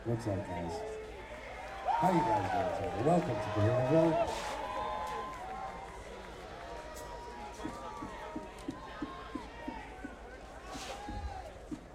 What's up, guys? How you guys doing today? Welcome to Bohemian Road.